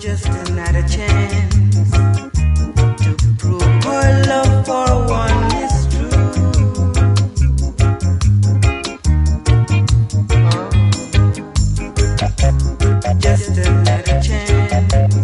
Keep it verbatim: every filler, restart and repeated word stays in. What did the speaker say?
just another chance to prove our love for one is true. Oh, just another chance.